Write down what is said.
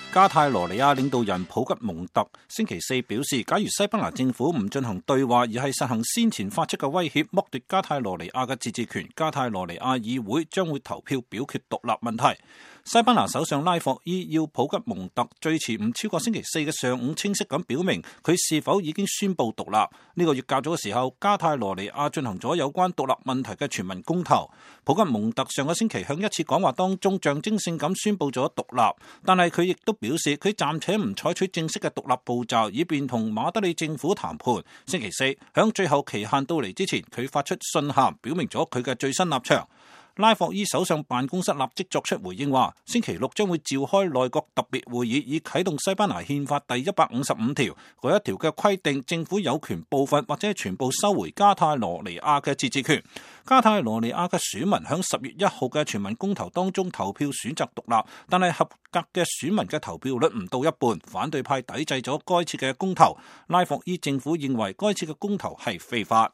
加泰羅尼亞領導人普吉蒙特星期四表示，假如西班牙政府唔進行對話，而係實行先前發出嘅威脅，剝奪加泰羅尼亞嘅自治權，加泰羅尼亞議會將會投票表決獨立問題。西班牙首相拉霍伊要普吉蒙特最遲唔超過星期四嘅上午清晰咁表明佢是否已經宣布獨立。呢個月較早嘅時候，加泰羅尼亞進行咗有關獨立問題嘅全民公投。普吉蒙特上個星期向一次講話當中象徵性咁宣布咗獨立，但係佢亦都表示佢暫且唔採取正式嘅獨立步驟，以便同馬德里政府談判。星期四響最後期限到嚟之前，佢發出信函表明咗佢嘅最新立場。拉霍伊首相辦公室立即作出回應話，星期六將會召開內閣特別會議，以啟動西班牙憲法第155條嗰一條嘅規定，政府有權部分或者全部收回加泰羅尼亞嘅自治權。加泰羅尼亞嘅選民響10月1號嘅全民公投當中投票選擇獨立，但係合格嘅選民嘅投票率唔到一半，反對派抵制咗該次嘅公投。拉霍伊政府認為該次嘅公投係非法。